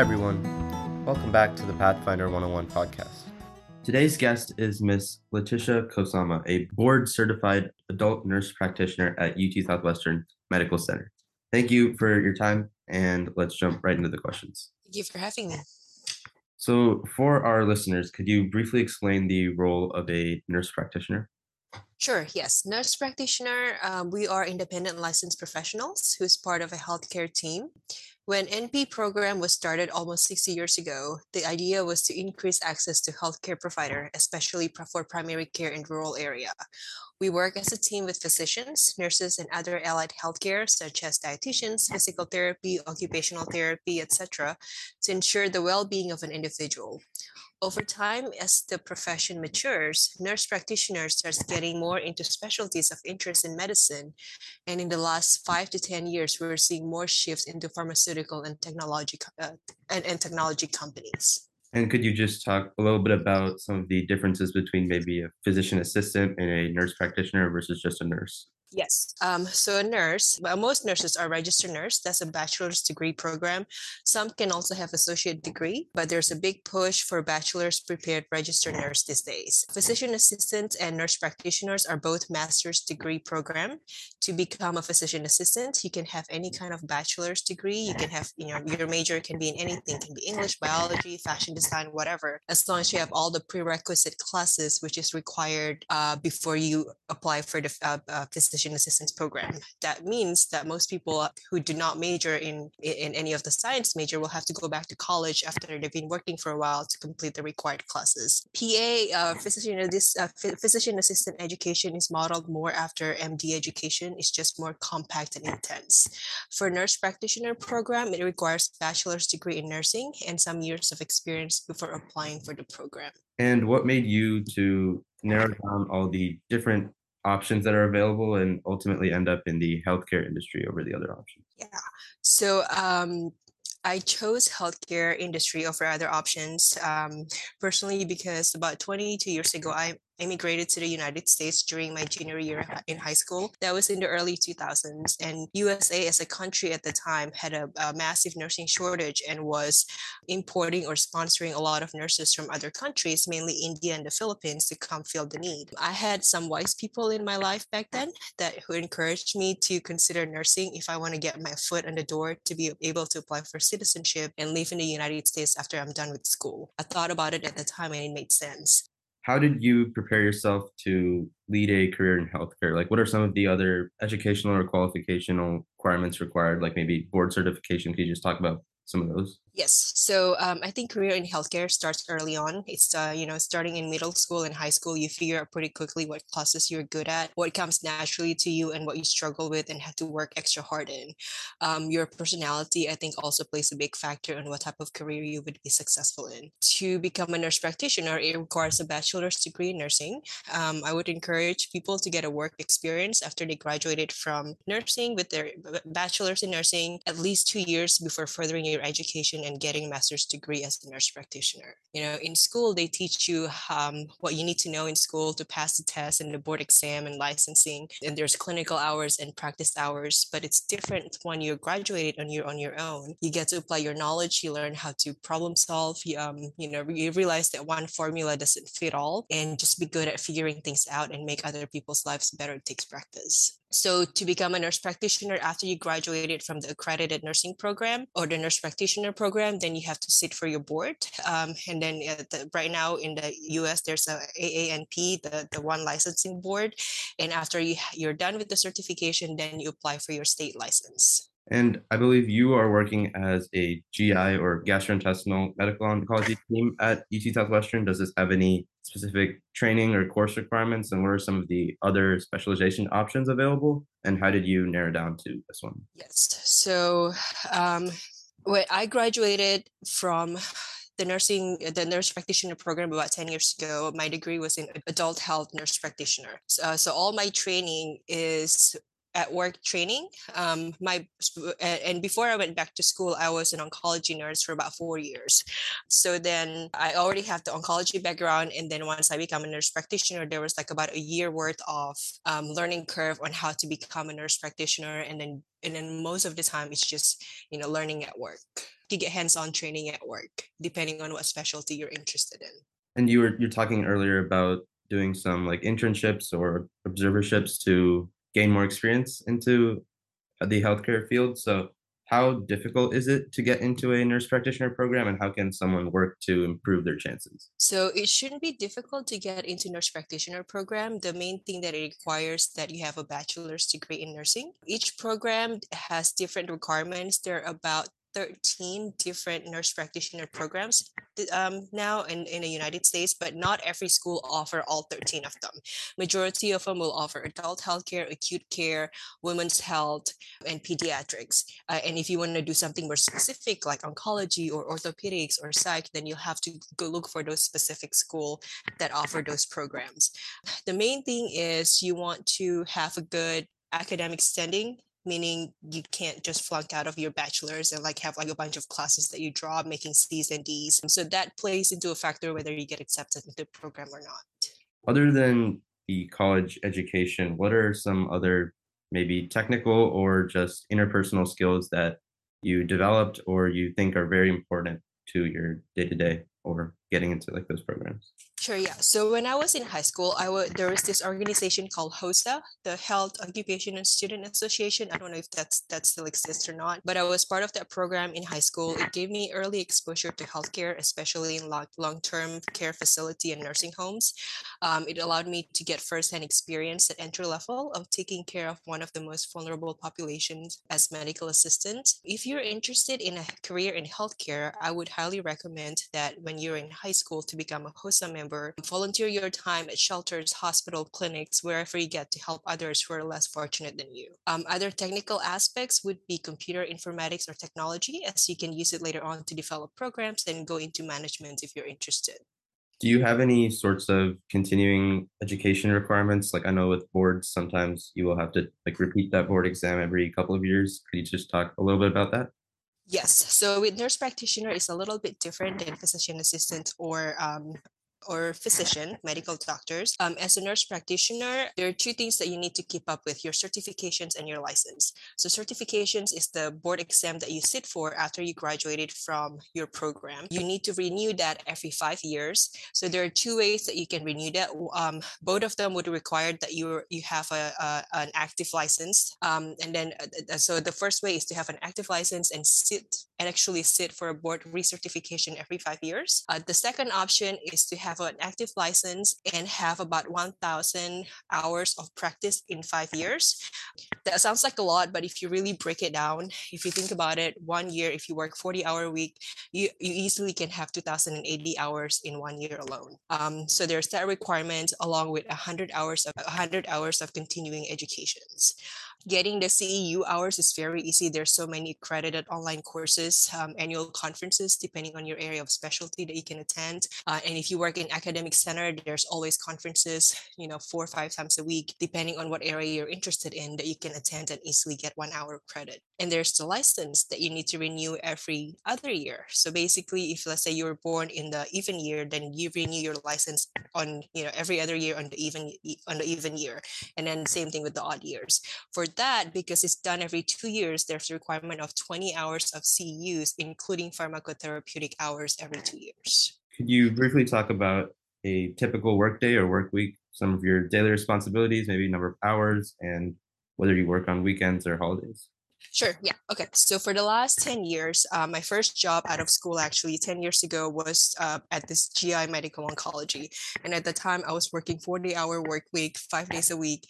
everyone. Welcome back to the Pathfinder 101 podcast. Today's guest is Miss Letitia Kosama, a board-certified adult nurse practitioner at UT Southwestern Medical Center. Thank you for your time, and let's jump right into the questions. Thank you for having me. So, for our listeners, could you briefly explain the role of a nurse practitioner? Sure, yes. Nurse practitioner, we are independent licensed professionals who's part of a healthcare team. When NP program was started almost 60 years ago, the idea was to increase access to healthcare provider, especially for primary care in rural area. We work as a team with physicians, nurses, and other allied healthcare, such as dietitians, physical therapy, occupational therapy, etc., to ensure the well-being of an individual. Over time, as the profession matures, nurse practitioners starts getting more into specialties of interest in medicine. And in the last 5 to 10 years, we're seeing more shifts into pharmaceutical and technology companies. And could you just talk a little bit about some of the differences between maybe a physician assistant and a nurse practitioner versus just a nurse? Yes. So a nurse, well, most nurses are registered nurse. That's a bachelor's degree program. Some can also have associate degree, but there's a big push for bachelor's prepared registered nurse these days. Physician assistants and nurse practitioners are both master's degree program. To become a physician assistant, you can have any kind of bachelor's degree. You can have, your major can be in anything, can be English, biology, fashion design, whatever, as long as you have all the prerequisite classes, which is required before you apply for the physician assistance program. That means that most people who do not major in any of the science major will have to go back to college after they've been working for a while to complete the required classes. Physician assistant education is modeled more after MD education. It's just more compact and intense. For nurse practitioner program, it requires bachelor's degree in nursing and some years of experience before applying for the program. And what made you to narrow down all the different options that are available and ultimately end up in the healthcare industry over the other options? Yeah. So I chose healthcare industry over other options personally because about 22 years ago, I immigrated to the United States during my junior year in high school. That was in the early 2000s. And USA as a country at the time had a massive nursing shortage and was importing or sponsoring a lot of nurses from other countries, mainly India and the Philippines, to come fill the need. I had some wise people in my life back then who encouraged me to consider nursing if I want to get my foot in the door to be able to apply for citizenship and live in the United States after I'm done with school. I thought about it at the time and it made sense. How did you prepare yourself to lead a career in healthcare? Like, what are some of the other educational or qualificational requirements required, like maybe board certification? Could you just talk about some of those? Yes. So I think career in healthcare starts early on. It's starting in middle school and high school, you figure out pretty quickly what classes you're good at, what comes naturally to you, and what you struggle with and have to work extra hard in. Your personality, I think, also plays a big factor on what type of career you would be successful in. To become a nurse practitioner, it requires a bachelor's degree in nursing. I would encourage people to get a work experience after they graduated from nursing with their bachelor's in nursing at least 2 years before furthering your education and getting a master's degree as a nurse practitioner. In school, they teach you what you need to know in school to pass the test and the board exam and licensing. And there's clinical hours and practice hours, but it's different when you graduated on your own. You get to apply your knowledge. You learn how to problem solve. You realize that one formula doesn't fit all, and just be good at figuring things out and make other people's lives better takes practice. So to become a nurse practitioner after you graduated from the accredited nursing program or the nurse practitioner program, then you have to sit for your board. And then right now in the US, there's a AANP, the one licensing board. And after you're done with the certification, then you apply for your state license. And I believe you are working as a GI or gastrointestinal medical oncology team at UT Southwestern. Does this have any specific training or course requirements? And what are some of the other specialization options available? And how did you narrow down to this one? Yes. So when I graduated from the nurse practitioner program about 10 years ago, my degree was in adult health nurse practitioner. So all my training is at work training. And before I went back to school, I was an oncology nurse for about 4 years. So then I already have the oncology background, and then once I become a nurse practitioner, there was like about a year worth of learning curve on how to become a nurse practitioner, and then most of the time it's just learning at work. like you get hands-on training at work, depending on what specialty you're interested in. And you're talking earlier about doing some like internships or observerships to gain more experience into the healthcare field. So how difficult is it to get into a nurse practitioner program, and how can someone work to improve their chances? So it shouldn't be difficult to get into nurse practitioner program. The main thing that it requires that you have a bachelor's degree in nursing. Each program has different requirements. There are about 13 different nurse practitioner programs now in the United States, but not every school offer all 13 of them. Majority of them will offer adult healthcare, acute care, women's health, and pediatrics. And if you want to do something more specific like oncology or orthopedics or psych, then you'll have to go look for those specific school that offer those programs. The main thing is you want to have a good academic standing, meaning you can't just flunk out of your bachelor's and like have like a bunch of classes that you drop making C's and D's. So that plays into a factor whether you get accepted into the program or not. Other than the college education, what are some other maybe technical or just interpersonal skills that you developed or you think are very important to your day to day or getting into like those programs? Sure, yeah. So when I was in high school, there was this organization called HOSA, the Health Occupation and Student Association. I don't know if that still exists or not, but I was part of that program in high school. It gave me early exposure to healthcare, especially in long-term care facility and nursing homes. It allowed me to get firsthand experience at entry level of taking care of one of the most vulnerable populations as medical assistant. If you're interested in a career in healthcare, I would highly recommend that when you're in high school to become a HOSA member, volunteer your time at shelters, hospital, clinics, wherever you get to help others who are less fortunate than you. Other technical aspects would be computer informatics or technology, as you can use it later on to develop programs and go into management if you're interested. Do you have any sorts of continuing education requirements? Like I know with boards, sometimes you will have to like repeat that board exam every couple of years. Could you just talk a little bit about that? Yes, so with nurse practitioner, it's a little bit different than physician assistant or physician, medical doctors. As a nurse practitioner, there are two things that you need to keep up with: your certifications and your license. So certifications is the board exam that you sit for after you graduated from your program. You need to renew that every 5 years. So there are two ways that you can renew that. Both of them would require that you have an active license. And then so the first way is to have an active license and actually sit for a board recertification every 5 years. The second option is to have an active license and have about 1,000 hours of practice in 5 years. That sounds like a lot, but if you really break it down, if you think about it, 1 year, if you work 40-hour week, you easily can have 2,080 hours in 1 year alone. So there's that requirement along with 100 hours of continuing educations. Getting the CEU hours is very easy. There's so many accredited online courses, annual conferences, depending on your area of specialty that you can attend. And if you work in academic center, there's always conferences, 4 or 5 times a week, depending on what area you're interested in, that you can attend and easily get 1 hour of credit. And there's the license that you need to renew every other year. So basically, if let's say you were born in the even year, then you renew your license on every other year on the even year, and then same thing with the odd years. For that, because it's done every 2 years, there's a requirement of 20 hours of CEUs, including pharmacotherapeutic hours every 2 years. Could you briefly talk about a typical workday or work week, some of your daily responsibilities, maybe number of hours, and whether you work on weekends or holidays? Sure. Yeah. Okay. So for the last 10 years, my first job out of school, actually 10 years ago, was at this GI Medical Oncology. And at the time, I was working 40-hour work week, 5 days a week,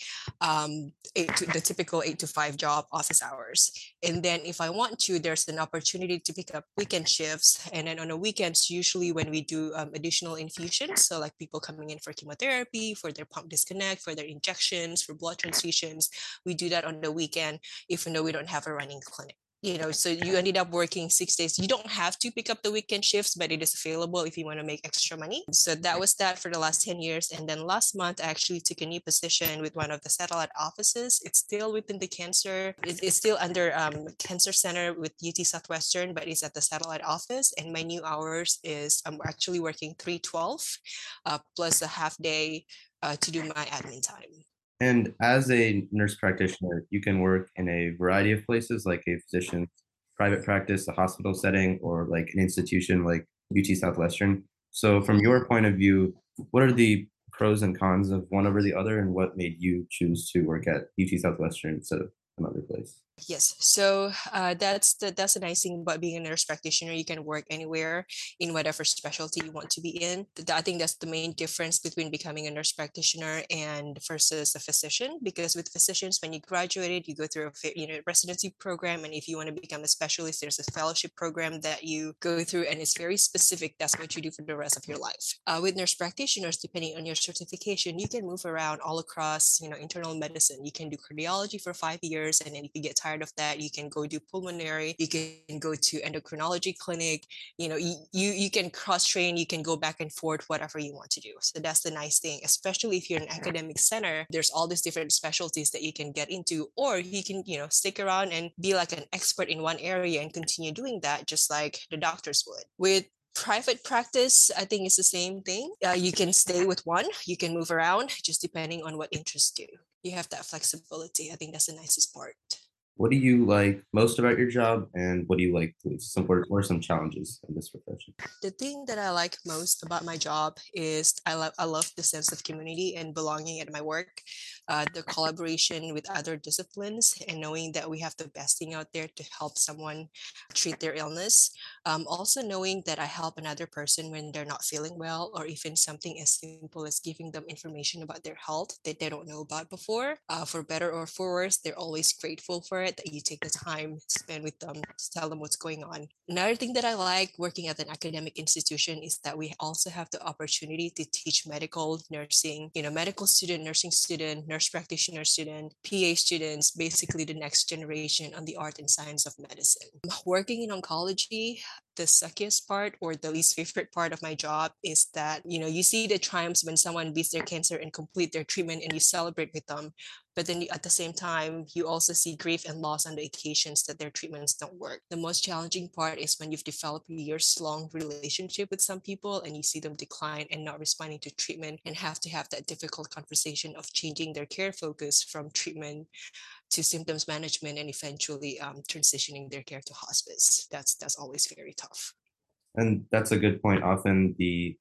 the typical 8 to 5 job, office hours. And then if I want to, there's an opportunity to pick up weekend shifts. And then on the weekends, usually when we do additional infusions, so like people coming in for chemotherapy, for their pump disconnect, for their injections, for blood transfusions, we do that on the weekend, even though we don't have a running clinic. So you ended up working 6 days. You don't have to pick up the weekend shifts, but it is available if you want to make extra money. So that was that for the last 10 years. And then last month, I actually took a new position with one of the satellite offices. It's still within the it's still under Cancer Center with UT Southwestern, but it's at the satellite office. And my new hours is I'm actually working 312 plus a half day to do my admin time. And as a nurse practitioner, you can work in a variety of places like a physician's private practice, a hospital setting, or like an institution like UT Southwestern. So, from Mhm. your point of view, what are the pros and cons of one over the other, and what made you choose to work at UT Southwestern instead of another place? Yes, so that's the nice thing about being a nurse practitioner. You can work anywhere in whatever specialty you want to be in. I think that's the main difference between becoming a nurse practitioner and versus a physician. Because with physicians, when you graduated, you go through residency program, and if you want to become a specialist, there's a fellowship program that you go through, and it's very specific. That's what you do for the rest of your life. With nurse practitioners, depending on your certification, you can move around all across, internal medicine. You can do cardiology for 5 years, and then if you get tired of that, you can go do pulmonary. You can go to endocrinology clinic. You can cross train. You can go back and forth, whatever you want to do. So that's the nice thing, especially if you're an academic center. There's all these different specialties that you can get into, or you can stick around and be like an expert in one area and continue doing that, just like the doctors would. With private practice, I think it's the same thing. You can stay with one, you can move around just depending on what interests you. You have that flexibility. I think that's the nicest part. What do you like most about your job, and what do you like least? What are some challenges in this profession? The thing that I like most about my job is I love the sense of community and belonging at my work, the collaboration with other disciplines, and knowing that we have the best thing out there to help someone treat their illness. Also knowing that I help another person when they're not feeling well, or even something as simple as giving them information about their health that they don't know about before. For better or for worse, they're always grateful for it that you take the time to spend with them to tell them what's going on. Another thing that I like working at an academic institution is that we also have the opportunity to teach medical nursing, medical student, nursing student, nurse practitioner student, PA students, basically the next generation on the art and science of medicine. Working in oncology, the suckiest part or the least favorite part of my job is that, you see the triumphs when someone beats their cancer and complete their treatment and you celebrate with them. But then at the same time, you also see grief and loss on the occasions that their treatments don't work. The most challenging part is when you've developed a years long relationship with some people and you see them decline and not responding to treatment and have to have that difficult conversation of changing their care focus from treatment to symptoms management and eventually transitioning their care to hospice. That's always very tough. And that's a good point. Often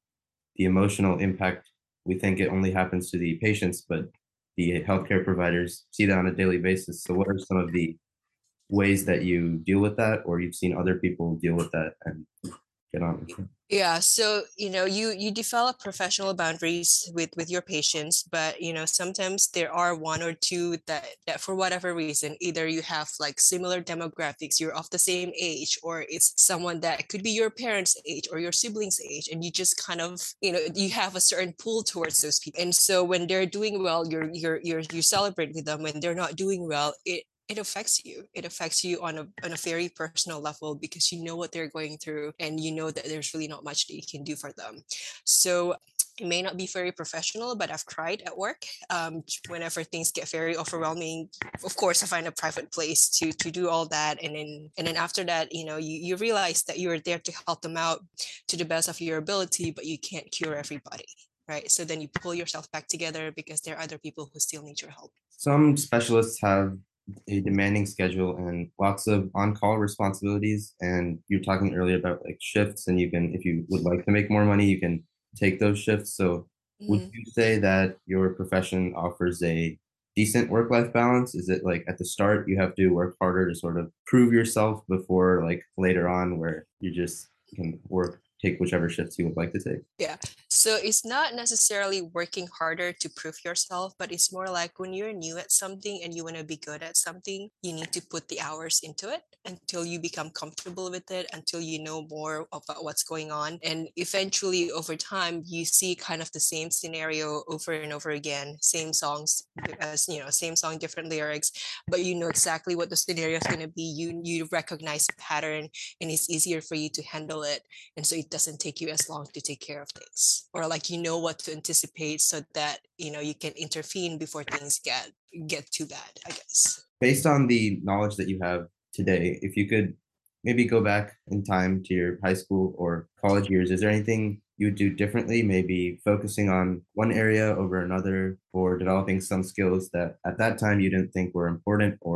the emotional impact, we think it only happens to the patients, but the healthcare providers see that on a daily basis. So, what are some of the ways that you deal with that, or you've seen other people deal with that and get on with it? Yeah, so you develop professional boundaries with your patients, but sometimes there are one or two that for whatever reason, either you have like similar demographics, you're of the same age, or it's someone that could be your parents' age or your siblings' age, and you just kind of you have a certain pull towards those people. And so when they're doing well, you celebrate with them. When they're not doing well, it affects you. It affects you on a very personal level because you know what they're going through and you know that there's really not much that you can do for them. So it may not be very professional, but I've tried at work. Whenever things get very overwhelming, of course, I find a private place to do all that, and then after that, you realize that you're there to help them out to the best of your ability, but you can't cure everybody, right? So then you pull yourself back together because there are other people who still need your help. Some specialists have a demanding schedule and lots of on-call responsibilities. And you're talking earlier about like shifts, and you can, if you would like to make more money, you can take those shifts. So, would Mhm. you say that your profession offers a decent work-life balance? Is it like at the start you have to work harder to sort of prove yourself before like later on where you just can take whichever shifts you would like to take? Yeah. So it's not necessarily working harder to prove yourself, but it's more like when you're new at something and you want to be good at something, you need to put the hours into it until you become comfortable with it, until you know more about what's going on. And eventually, over time, you see kind of the same scenario over and over again, same songs, as same song, different lyrics, but you know exactly what the scenario is going to be. You recognize the pattern, and it's easier for you to handle it, and so it doesn't take you as long to take care of things, or like what to anticipate so that you can intervene before things get too bad, I guess. Based on the knowledge that you have today, if you could maybe go back in time to your high school or college years, is there anything you would do differently? Maybe focusing on one area over another, or developing some skills that at that time you didn't think were important, or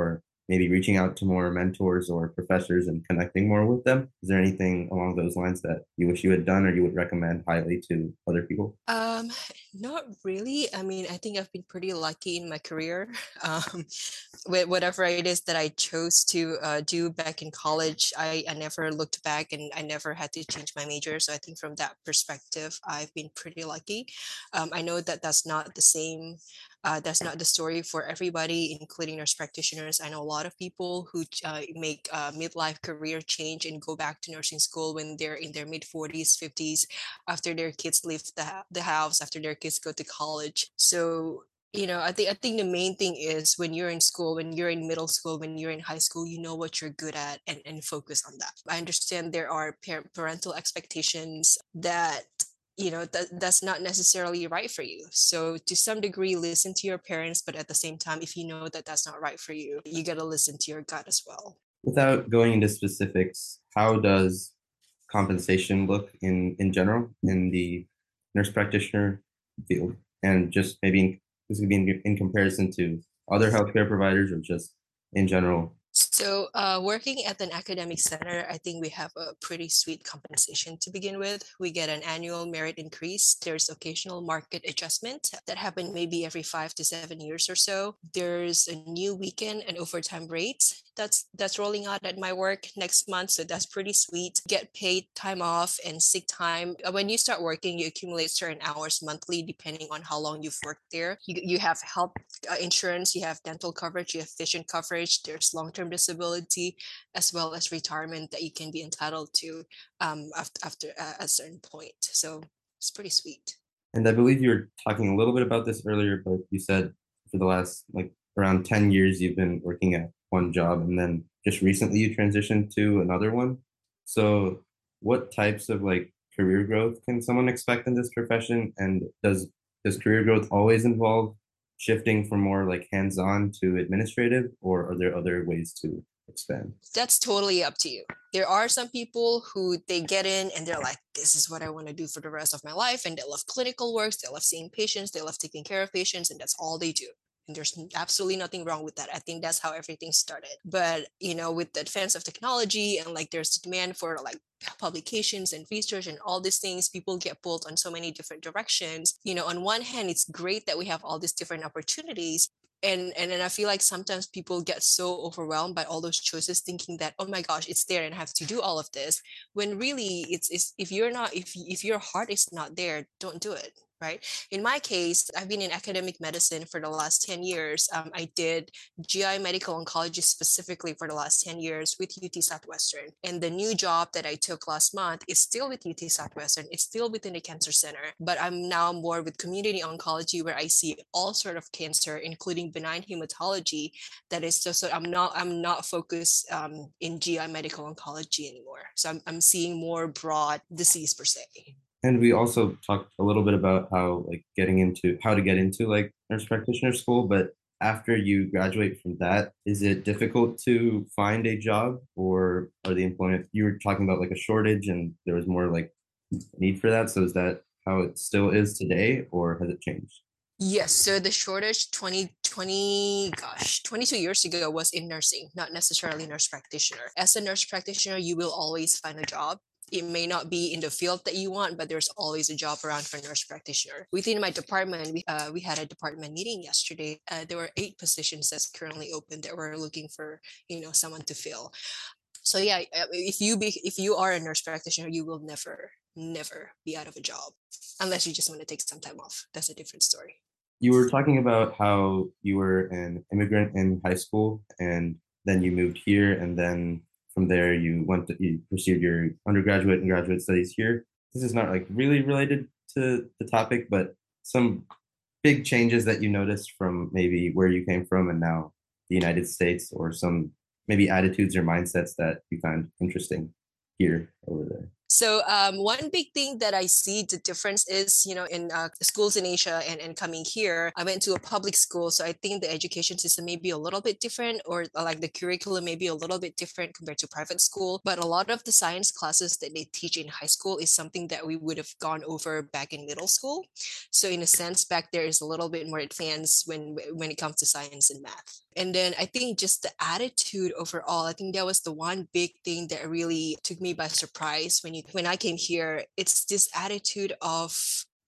maybe reaching out to more mentors or professors and connecting more with them? Is there anything along those lines that you wish you had done or you would recommend highly to other people? Um, Not really. I mean, I think I've been pretty lucky in my career. Um, with whatever it is that I chose to do back in college, I never looked back and I never had to change my major. So I think from that perspective, I've been pretty lucky. I know that that's not the same. That's not the story for everybody, including nurse practitioners. I know a lot of people who make midlife career change and go back to nursing school when they're in their mid 40s, 50s, after their kids leave the house, after their kids go to college. So I think the main thing is when you're in school, when you're in middle school, when you're in high school, you know what you're good at and focus on that. I understand there are parental expectations that that's not necessarily right for you. So to some degree, listen to your parents, but at the same time, if you know that that's not right for you, you got to listen to your gut as well. Without going into specifics, how does compensation look in general in the nurse practitioner field? And just maybe this would be in comparison to other healthcare providers or just in general. So, working at an academic center, I think we have a pretty sweet compensation to begin with. We get an annual merit increase. There's occasional market adjustment that happen maybe every 5 to 7 years or so. There's a new weekend and overtime rates that's rolling out at my work next month, so that's pretty sweet. Get paid time off and sick time. When you start working, you accumulate certain hours monthly depending on how long you've worked there. You have health insurance, you have dental coverage, you have vision coverage, there's long term disability, as well as retirement that you can be entitled to after a certain point. So it's pretty sweet. And I believe you were talking a little bit about this earlier, but you said for the last like around 10 years you've been working at one job and then just recently you transitioned to another one. So what types of like career growth can someone expect in this profession? And does career growth always involve shifting from more like hands-on to administrative, or are there other ways to expand? That's totally up to you. There are some people who they get in and they're like, this is what I want to do for the rest of my life. And they love clinical works, they love seeing patients, they love taking care of patients, and that's all they do. And there's absolutely nothing wrong with that. I think that's how everything started. But, with the advance of technology and like there's demand for like publications and research and all these things, people get pulled on so many different directions. On one hand, it's great that we have all these different opportunities, and then I feel like sometimes people get so overwhelmed by all those choices, thinking that, oh my gosh, it's there and I have to do all of this, when really it's if you're not if your heart is not there, don't do it. Right. In my case, I've been in academic medicine for the last 10 years. I did GI medical oncology specifically for the last 10 years with UT Southwestern. And the new job that I took last month is still with UT Southwestern. It's still within the cancer center, but I'm now more with community oncology where I see all sort of cancer, including benign hematology. That is so I'm not focused in GI medical oncology anymore. So I'm seeing more broad disease per se. And we also talked a little bit about how like getting into how to get into like nurse practitioner school, but after you graduate from that, is it difficult to find a job, or are the employment you were talking about like a shortage and there was more like need for that? So is that how it still is today, or has it changed? Yes, so the shortage 2020, gosh, 22 years ago was in nursing, not necessarily nurse practitioner. As a nurse practitioner, you will always find a job. It may not be in the field that you want, but there's always a job around for nurse practitioner. Within my department, we had a department meeting yesterday. There were 8 positions that's currently open that we're looking for, someone to fill. So yeah, if you are a nurse practitioner, you will never be out of a job unless you just want to take some time off. That's a different story. You were talking about how you were an immigrant in high school and then you moved here, and then from there you pursued your undergraduate and graduate studies here. This is not like really related to the topic, but some big changes that you noticed from maybe where you came from and now the United States, or some maybe attitudes or mindsets that you find interesting here over there. So one big thing that I see the difference is, in schools in Asia and coming here, I went to a public school. So I think the education system may be a little bit different, or like the curriculum may be a little bit different compared to private school. But a lot of the science classes that they teach in high school is something that we would have gone over back in middle school. So in a sense, back there is a little bit more advanced when it comes to science and math. And then I think just the attitude overall, I think that was the one big thing that really took me by surprise when I came here. It's this attitude of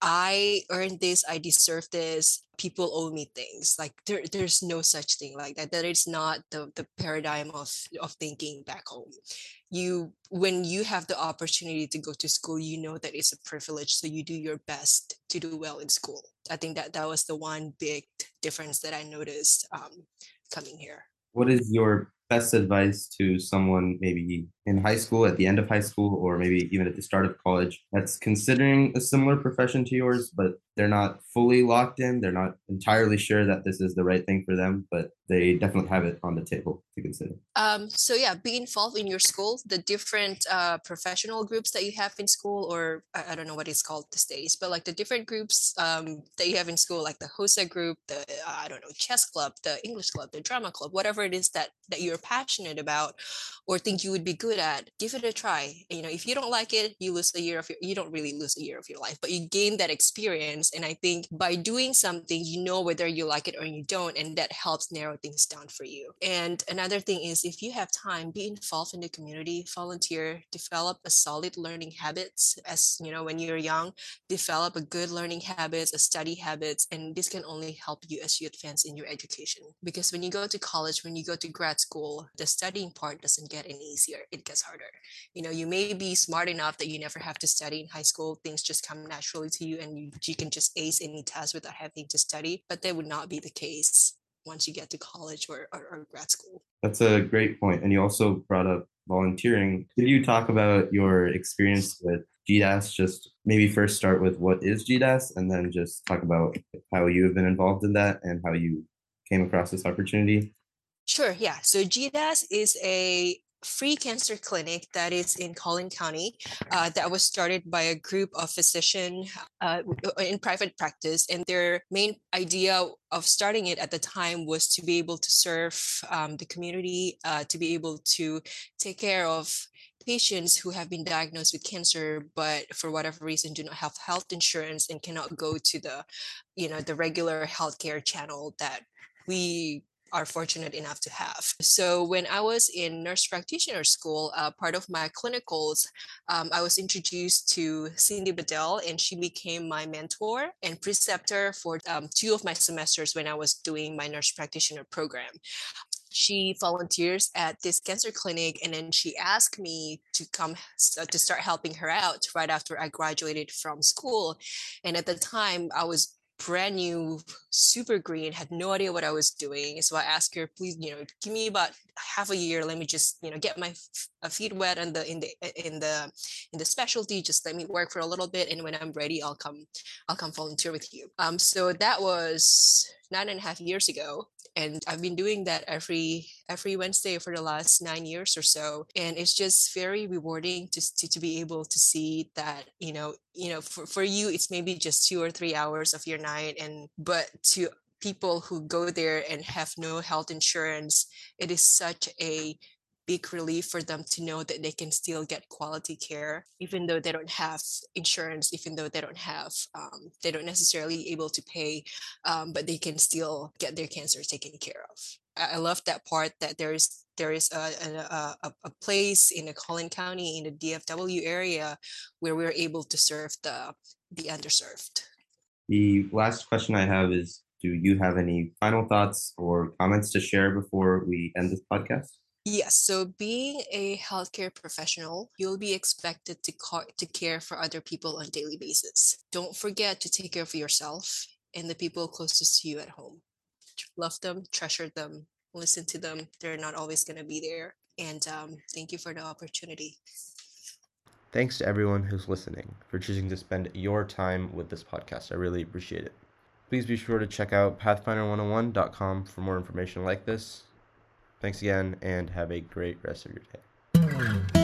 I earned this, I deserve this. People owe me things. Like there's no such thing like that. That is not the paradigm of thinking back home. When you have the opportunity to go to school, you know that it's a privilege, so you do your best to do well in school. I think that was the one big difference that I noticed coming here. What is your best advice to someone maybe in high school, at the end of high school, or maybe even at the start of college that's considering a similar profession to yours, but they're not fully locked in? They're not entirely sure that this is the right thing for them, but they definitely have it on the table to consider. So yeah, be involved in your school, the different professional groups that you have in school, or I don't know what it's called these days, but like the different groups that you have in school, like the HOSA group, the I don't know, chess club, the English club, the drama club, whatever it is that you're passionate about or think you would be good at, give it a try. If you don't like it, you don't really lose a year of your life, but you gain that experience. And I think by doing something, you know whether you like it or you don't, and that helps narrow things down for you. And another thing is, if you have time, be involved in the community, volunteer, develop a solid learning habits. As you know, when you're young, develop a good learning habits, a study habits, and this can only help you as you advance in your education. Because when you go to college, when you go to grad school, the studying part doesn't get any easier, it gets harder. You may be smart enough that you never have to study in high school, things just come naturally to you, and you can just ace any test without having to study, but that would not be the case once you get to college or grad school. That's a great point. And you also brought up volunteering. Could you talk about your experience with GDAS? Just maybe first start with what is GDAS, and then just talk about how you have been involved in that and how you came across this opportunity. Sure, yeah. So GDAS is a free cancer clinic that is in Collin County that was started by a group of physicians in private practice. And their main idea of starting it at the time was to be able to serve the community, to be able to take care of patients who have been diagnosed with cancer, but for whatever reason do not have health insurance and cannot go to the regular healthcare channel that we are fortunate enough to have. So when I was in nurse practitioner school, part of my clinicals, I was introduced to Cindy Bedell, and she became my mentor and preceptor for 2 of my semesters when I was doing my nurse practitioner program. She volunteers at this cancer clinic, and then she asked me to come to start helping her out right after I graduated from school. And at the time, I was brand new, super green, had no idea what I was doing. So I asked her, please, give me about half a year. Let me just, get my feet wet in the specialty. Just let me work for a little bit, and when I'm ready, I'll come volunteer with you. So that was 9.5 years ago, and I've been doing that every Wednesday for the last 9 years or so. And it's just very rewarding to be able to see that, for you, it's maybe just 2 or 3 hours of your night, but to people who go there and have no health insurance, it is such a big relief for them to know that they can still get quality care even though they don't have insurance, even though they don't necessarily able to pay, but they can still get their cancer taken care of. I love that part, that there is a place in the Collin County in the DFW area where we're able to serve the underserved. The last question I have is, do you have any final thoughts or comments to share before we end this podcast? Yes, so being a healthcare professional, you'll be expected to care for other people on a daily basis. Don't forget to take care of yourself and the people closest to you at home. Love them, treasure them, listen to them. They're not always going to be there. And thank you for the opportunity. Thanks to everyone who's listening for choosing to spend your time with this podcast. I really appreciate it. Please be sure to check out pathfinder101.com for more information like this. Thanks again, and have a great rest of your day.